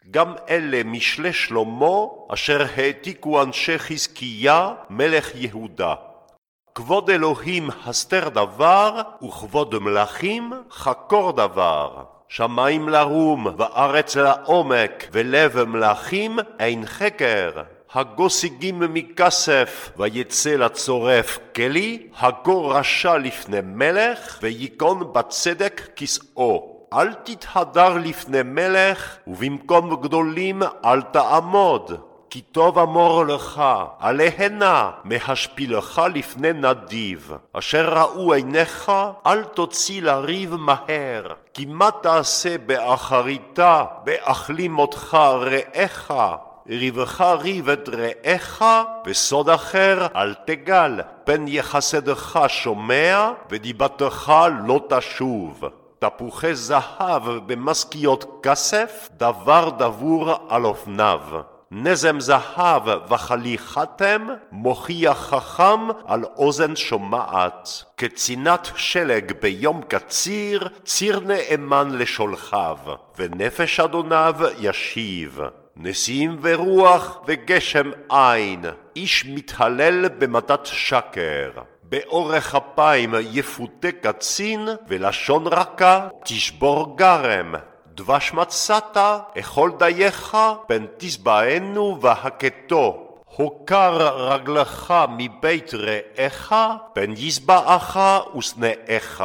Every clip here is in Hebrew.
גם אלה משלי שלמה, אשר העתיקו אנשי חזקיה, מלך יהודה. כבוד אלוהים הסתר דבר, וכבוד מלכים חקור דבר. שמיים לרום, וארץ לעומק, ולב מלכים אין חקר. הגו שיגים מכסף, ויצא לצורף כלי, הגו רשע לפני מלך, ויקון בצדק כסאו. אל תתהדר לפני מלך, ובמקום גדולים אל תעמוד. כי טוב אמור לך, עליהנה, מהשפילך לפני נדיב. אשר ראו עיניך, אל תוציא לריב מהר. כי מה תעשה באחריתה, באכלים אותך רעך. ריבך ריב את רעך, וסוד אחר אל תגל. פן יחסדך שומע, ודיבתך לא תשוב. תפוחי זהב במשכיות כסף, דבר דבור על אופניו. נזם זהב וחליכתם, מוכיח חכם על אוזן שומעת. כצינת שלג ביום קציר, ציר נאמן לשולחיו, ונפש אדוניו ישיב. נשיאים ורוח וגשם עין, איש מתהלל במתת שקר. באורך אפיים יפותה קצין, ולשון רכה תשבור גרם. דבש מצאת, אכול דייך, פן תשבענו והכתו. הוקר רגלך מבית רעך, פן ישבעך ושנאך.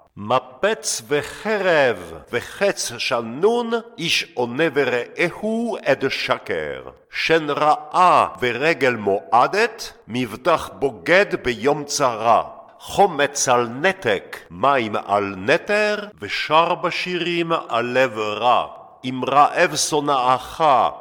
מפץ וחרב וחץ שנון, איש עונה ורעהו עד שקר. שן רעה ורגל מועדת, מבטח בוגד ביום צרה. חומץ על נתק, מים על נטר, ושר בשירים על לב רע. אם רעב שונאך,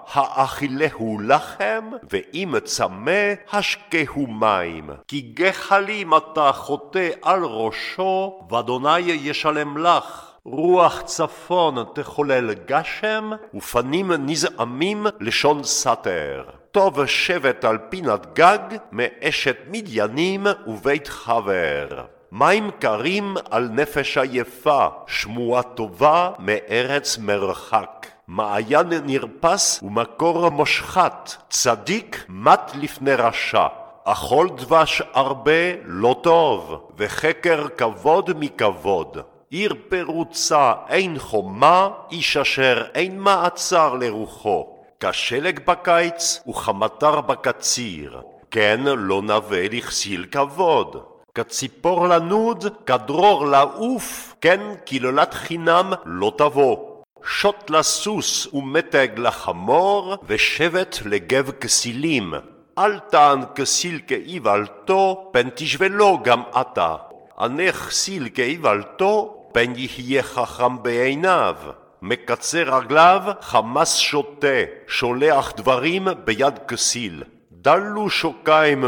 האכילהו לחם, ואם צמא, השקהו מים. כי גחלים אתה חוטא על ראשו, ואדוני ישלם לך. רוח צפון תחולל גשם, ופנים נזעמים לשון סתר. טוב שבט על פינת גג, מאשת מדיינים ובית חבר. מים קרים על נפש עייפה, שמועה טובה מארץ מרחק. מעיין נרפס ומקור מושחת, צדיק מת לפני רשע. אכול דבש הרבה לא טוב, וחקר כבוד מכבוד. עיר פרוצה אין חומה, איש אשר אין מעצר לרוחו. כשלג בקיץ וכמטר בקציר, כן לא נווה לכסיל כבוד. כציפור לנוד, כדרור לעוף, כן קללת חינם לא תבוא. שוט לסוס ומתג לחמור, ושבט לגב כסילים. אל תען כסיל כאיוולתו, פן תשבלו גם אתה. ענה כסיל כאיוולתו, פן יהיה חכם בעיניו. מקצר רגליו חמס שוטה, שולח דברים ביד כסיל. דלו שוקיים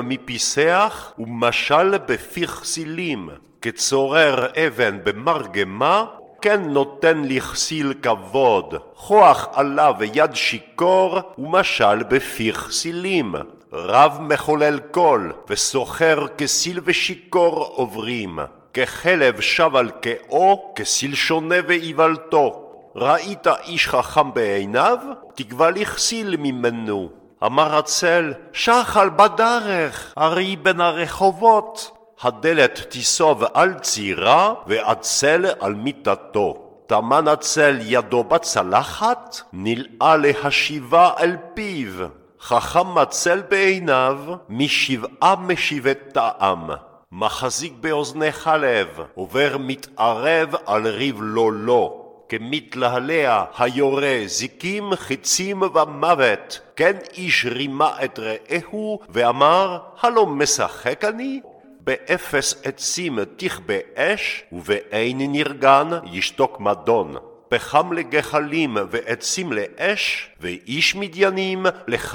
מפיסח ומשל בפי כסילים. כצורר אבן במרגמה, כן נותן לכסיל כבוד. כוח עלה ויד שיקור ומשל בפי כסילים. רב מחולל קול וסוחר כסיל ושיקור עוברים. כחלב שב על כאו, כסיל שונה ואיוולתו. ראית איש חכם בעיניו? תקבע לכסיל ממנו. אמר הצל, שחל בדרך, הרי בין הרחובות. הדלת תיסוב על צירה, והצל על מיטתו. טמן הצל ידו בצלחת, נלאה להשיבה על פיו. חכם הצל בעיניו, משבעה משיבי טעם. מחזיק באוזני חלב, עובר מתערב על ריב לא. כמתלהלע היורה זיקים חיצים ומוות, כן איש רימה את רעהו ואמר, הלא משחק אני? באפס עצים תכבה אש, ובאין נרגן ישתוק מדון. פחם לגחלים ועצים לאש, ואיש מדיינים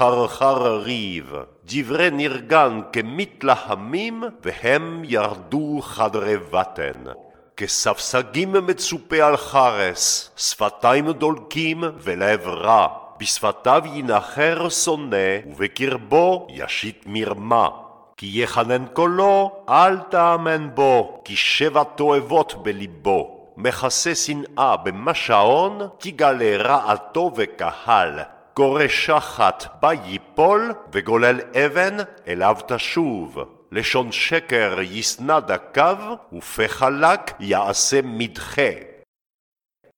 לחרחר ריב. דברי נרגן כמתלהמים, והם ירדו חדרי בטן. כספסגים מצופה על חרס, שפתיים דולקים ולב רע. בשפתיו ינחר שונא, ובקרבו ישית מרמה. כי יחנן קולו, אל תאמן בו, כי שבע תועבות בליבו. מכסה שנאה במשעון, תגלה רעתו וקהל. קורא שחת בה ייפול, וגולל אבן אליו תשוב. לשון שקר יסנע דקו, ופה חלק יעשה מדחה.